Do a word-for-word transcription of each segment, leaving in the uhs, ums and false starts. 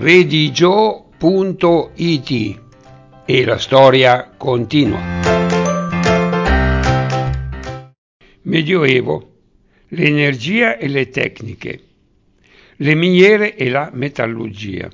redigio punto it e la storia continua. Medioevo, l'energia e le tecniche, le miniere e la metallurgia.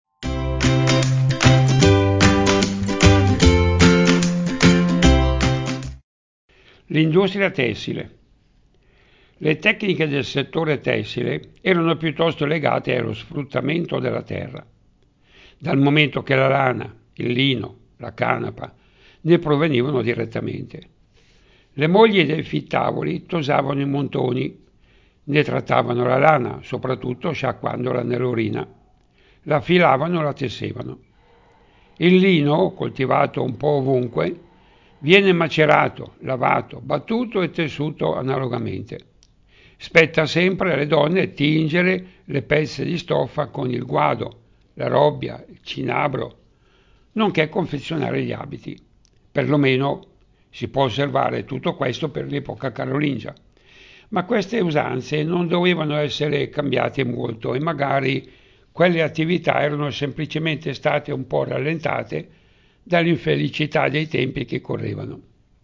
L'industria tessile. Le tecniche del settore tessile erano piuttosto legate allo sfruttamento della terra, dal momento che la lana, il lino, la canapa ne provenivano direttamente. Le mogli dei fittavoli tosavano i montoni, ne trattavano la lana, soprattutto sciacquandola nell'urina, la filavano e la tessevano. Il lino, coltivato un po' ovunque, viene macerato, lavato, battuto e tessuto analogamente. Spetta sempre alle donne tingere le pezze di stoffa con il guado, la robbia, il cinabro, nonché confezionare gli abiti. Perlomeno si può osservare tutto questo per l'epoca carolingia. Ma queste usanze non dovevano essere cambiate molto e magari quelle attività erano semplicemente state un po' rallentate dall'infelicità dei tempi che correvano.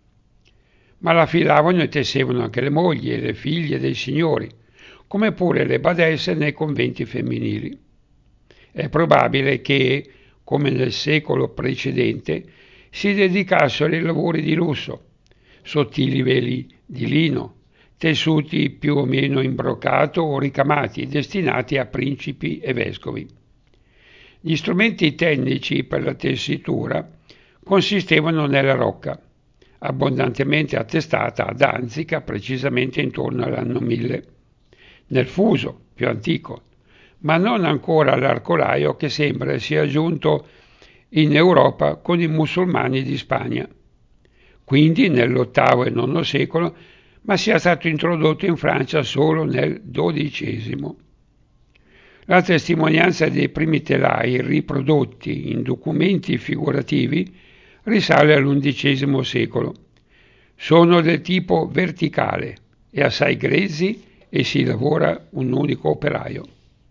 Ma la filavano e tessevano anche le mogli e le figlie dei signori, come pure le badesse nei conventi femminili. È probabile che, come nel secolo precedente, si dedicassero ai lavori di lusso, sottili veli di lino, tessuti più o meno in broccato o ricamati, destinati a principi e vescovi. Gli strumenti tecnici per la tessitura consistevano nella rocca, abbondantemente attestata a Danzica precisamente intorno all'anno mille, nel fuso, più antico, ma non ancora all'arcolaio che sembra sia giunto in Europa con i musulmani di Spagna, quindi nell'ottavo e nono secolo, ma sia stato introdotto in Francia solo nel dodicesimo. La testimonianza dei primi telai riprodotti in documenti figurativi risale all'undicesimo secolo. Sono del tipo verticale e assai grezzi e si lavora un unico operaio.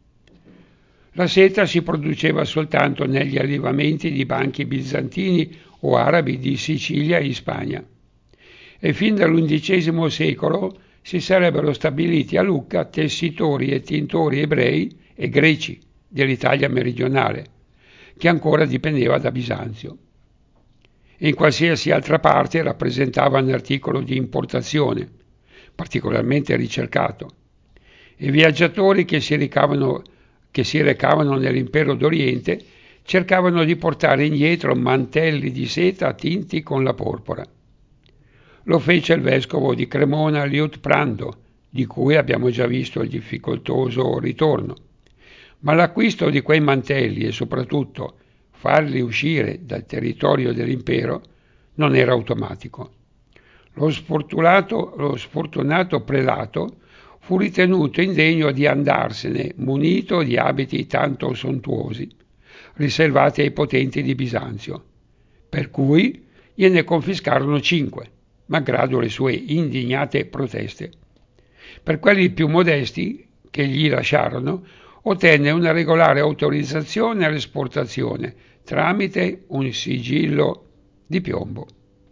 La seta si produceva soltanto negli allevamenti di banchi bizantini o arabi di Sicilia e in Spagna. E fin dall'undicesimo secolo si sarebbero stabiliti a Lucca tessitori e tintori ebrei e greci dell'Italia meridionale, che ancora dipendeva da Bisanzio. In qualsiasi altra parte rappresentava un articolo di importazione, particolarmente ricercato, e viaggiatori che si, ricavano, che si recavano nell'impero d'Oriente cercavano di portare indietro mantelli di seta tinti con la porpora. Lo fece il vescovo di Cremona Liutprando, di cui abbiamo già visto il difficoltoso ritorno. Ma l'acquisto di quei mantelli e soprattutto farli uscire dal territorio dell'impero non era automatico. Lo sfortunato, lo sfortunato prelato fu ritenuto indegno di andarsene munito di abiti tanto sontuosi, riservati ai potenti di Bisanzio, per cui gliene confiscarono cinque, malgrado le sue indignate proteste. Per quelli più modesti, che gli lasciarono, ottenne una regolare autorizzazione all'esportazione tramite un sigillo di piombo.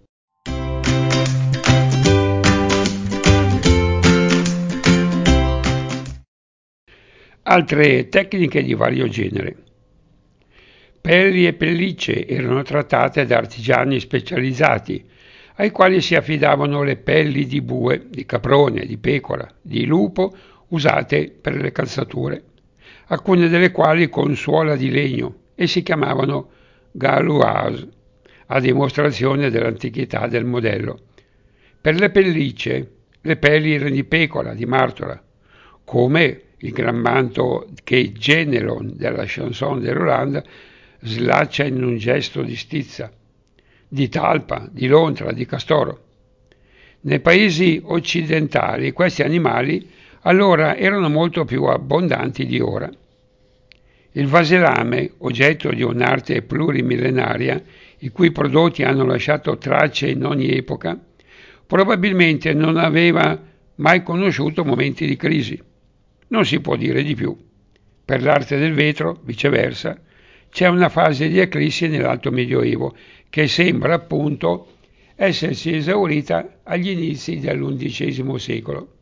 Altre tecniche di vario genere. Pelli e pellicce erano trattate da artigiani specializzati, ai quali si affidavano le pelli di bue, di caprone, di pecora, di lupo, usate per le calzature, alcune delle quali con suola di legno e si chiamavano galoise, a dimostrazione dell'antichità del modello. Per le pellicce, le pelli erano di pecora, di martora, come il gran manto che Genelon della chanson de Roland slaccia in un gesto di stizza, di talpa, di lontra, di castoro. Nei paesi occidentali questi animali allora erano molto più abbondanti di ora. Il vaselame, oggetto di un'arte plurimillenaria, i cui prodotti hanno lasciato tracce in ogni epoca, probabilmente non aveva mai conosciuto momenti di crisi. Non si può dire di più. Per l'arte del vetro, viceversa, c'è una fase di eclissi nell'Alto Medioevo che sembra appunto essersi esaurita agli inizi dell'undicesimo secolo.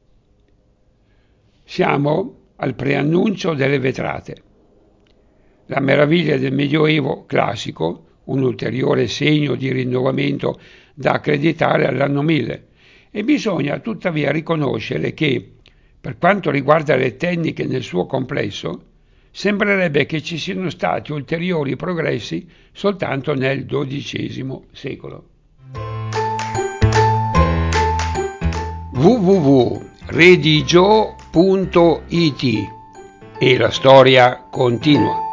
Siamo al preannuncio delle vetrate. La meraviglia del Medioevo classico, un ulteriore segno di rinnovamento da accreditare all'anno mille, e bisogna tuttavia riconoscere che, per quanto riguarda le tecniche nel suo complesso, sembrerebbe che ci siano stati ulteriori progressi soltanto nel dodicesimo secolo. w w w punto redigio punto it e la storia continua.